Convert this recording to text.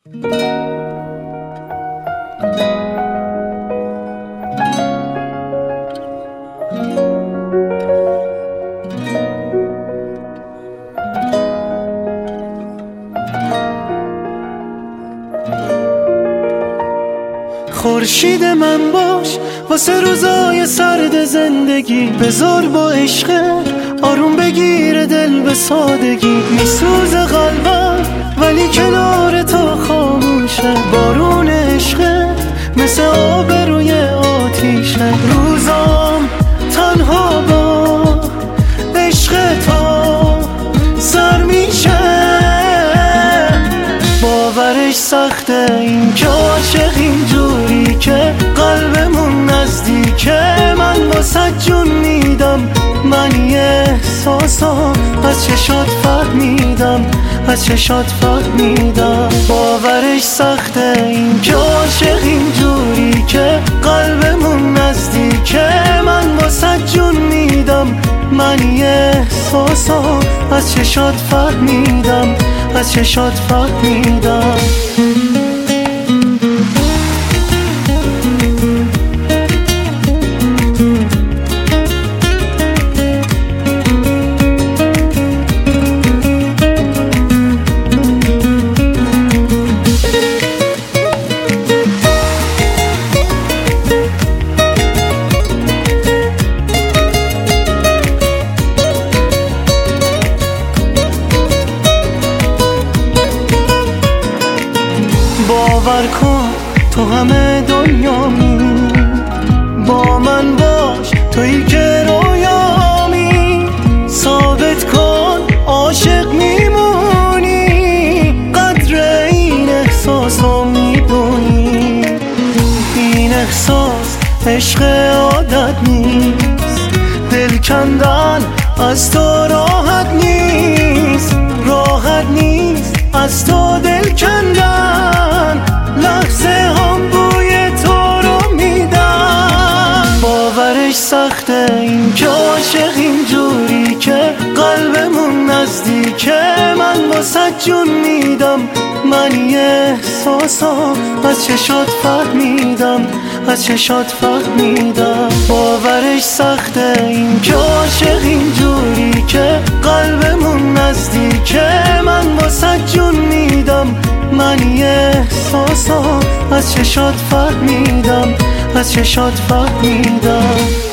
خورشید من باش واسه روزای سرد زندگی، بذار با عشق آروم بگیره دل به سادگی. میسوزه قلبم ولی کنار تو خاموشه، بارون عشق مثل آب روی آتیشه. روزام تنها با عشق تو سر میشه، باورش سخته این که عاشق اینجوری که قلبمون نزدیکه. من واسه جون میدم، من یه احساسا از چشات فهمیدم، از چشات فهمیدم. باورش سخته این که عاشق اینجوری که قلبمون نزدیکه. من واسه جون میدم، من یه احساسا از چشات فهمیدم، از چشات فهمیدم. باور کن تو همه دنیامی، با من باش تویی که رویامی. ثابت کن عاشق میمونی، قدر این احساسو میدونی. این احساس عشق عادت نیست، دل کندن از تو راحت نیست، راحت نیست از تو دل کندن. لحظه هم بوی تو رو میدم، باورش سخته این که عاشق اینجوری که قلبمون نزدیکه. من واسه جون میدم، من یه احساسا از چشات فهمیدم، از چشات فهمیدم. باورش سخته این که عاشق اینجوری که قلبمون نزدیکه. من واسه جون میدم، من یه احساسا از چشات فهمیدم، از چشات فهمیدم.